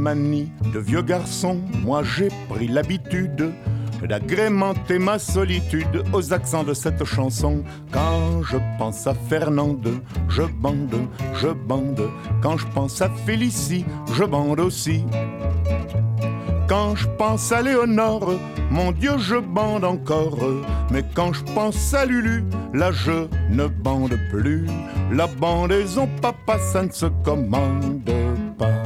manie de vieux garçon, moi j'ai pris l'habitude d'agrémenter ma solitude aux accents de cette chanson. Quand je pense à Fernande, je bande, je bande. Quand je pense à Félicie, je bande aussi. Quand je pense à Léonore, mon Dieu, je bande encore. Mais quand je pense à Lulu, là je ne bande plus. La bandaison, papa, ça ne se commande pas.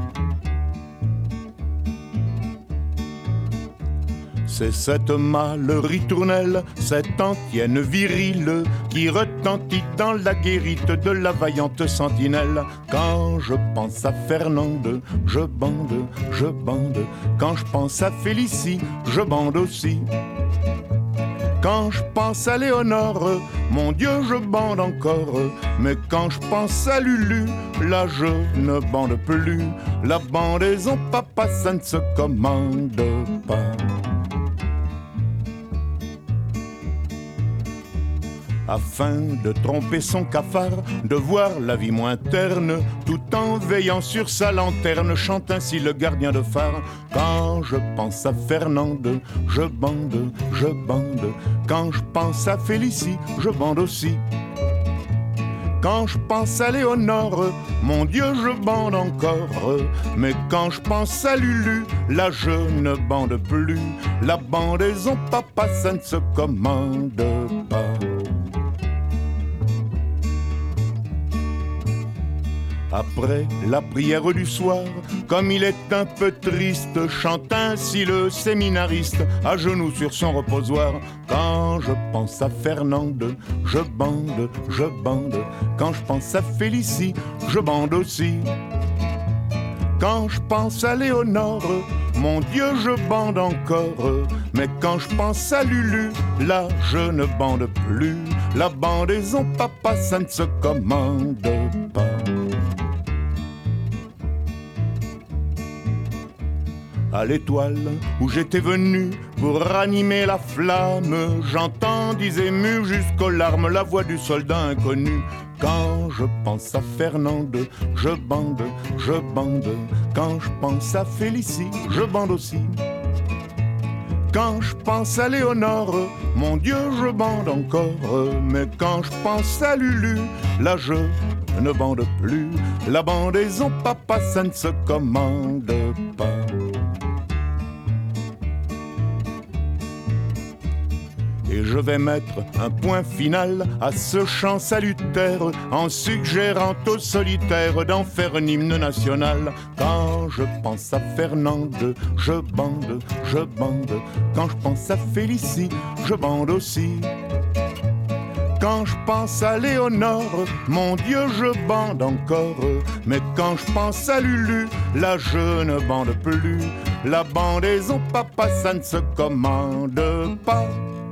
C'est cette mâle ritournelle, cette antienne virile qui retentit dans la guérite de la vaillante sentinelle. Quand je pense à Fernande, je bande, je bande. Quand je pense à Félicie, je bande aussi. Quand je pense à Léonore, mon Dieu, je bande encore. Mais quand je pense à Lulu, là je ne bande plus. La bandaison, papa, ça ne se commande pas. Afin de tromper son cafard, de voir la vie moins terne, tout en veillant sur sa lanterne, chante ainsi le gardien de phare. Quand je pense à Fernande, je bande, je bande. Quand je pense à Félicie, je bande aussi. Quand je pense à Léonore, mon Dieu, je bande encore. Mais quand je pense à Lulu, là je ne bande plus. La bandaison, papa, ça ne se commande pas. Après la prière du soir, comme il est un peu triste, chante ainsi le séminariste, à genoux sur son reposoir. Quand je pense à Fernande, je bande, je bande. Quand je pense à Félicie, je bande aussi. Quand je pense à Léonore, mon Dieu, je bande encore. Mais quand je pense à Lulu, là, je ne bande plus. La bandaison, papa, ça ne se commande pas. À l'étoile où j'étais venu pour ranimer la flamme, j'entendis ému jusqu'aux larmes la voix du soldat inconnu. Quand je pense à Fernande, je bande, je bande. Quand je pense à Félicie, je bande aussi. Quand je pense à Léonore, mon Dieu, je bande encore. Mais quand je pense à Lulu, là je ne bande plus. La bandaison, papa, ça ne se commande pas. Et je vais mettre un point final à ce chant salutaire en suggérant au solitaire d'en faire un hymne national. Quand je pense à Fernande, je bande, je bande. Quand je pense à Félicie, je bande aussi. Quand je pense à Léonore, mon Dieu, je bande encore. Mais quand je pense à Lulu, là je ne bande plus. La bandaison, papa, ça ne se commande pas.